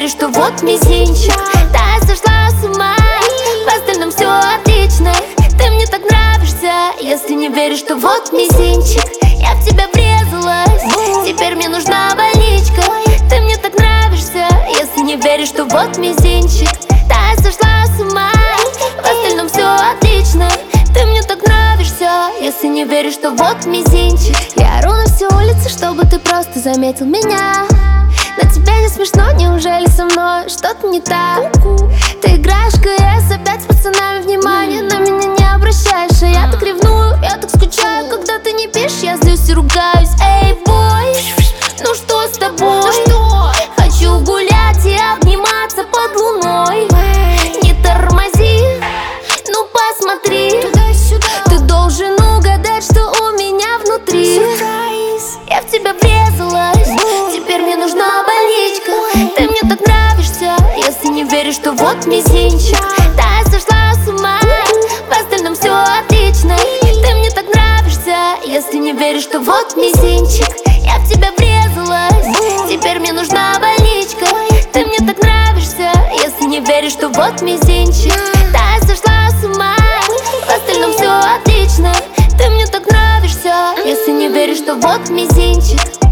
веришь, что вот мизинчик. Да, я сошла с ума, в остальном все отлично. Ты мне так нравишься, если не веришь, что вот мизинчик. Я в тебя врезалась, теперь мне нужна больничка. Ты мне так нравишься, если не веришь, что вот мизинчик. Да, я сошла с ума, в остальном все отлично. Ты мне так нравишься, если не веришь, что вот мизинчик. Я ору на всю улицу, чтобы ты просто заметил меня. Но тебе не смешно, неужели со мной что-то не так? Ты играешь в КС опять с пацанами, внимание на меня не обращаешь. А я так ревную, я так скучаю, когда ты не пишешь, я злюсь и ругаюсь. Эй, бой, ну что с тобой? Хочу гулять и обниматься под луной. Не тормози, ну посмотри. Ты должен угадать, что у меня внутри. Я в тебя врезалась, теперь мне нужна больничка. Ты мне так нравишься, если не веришь, что вот мизинчик. Да, я сошла с ума, в остальном все отлично. Ты мне так нравишься, если не веришь, что вот мизинчик. Я в тебя врезалась, теперь мне нужна больничка. Ты мне так нравишься, если не веришь, что вот мизинчик. Да, я сошла с ума, в остальном все отлично. Ты мне так нравишься, если не веришь, что вот мизинчик.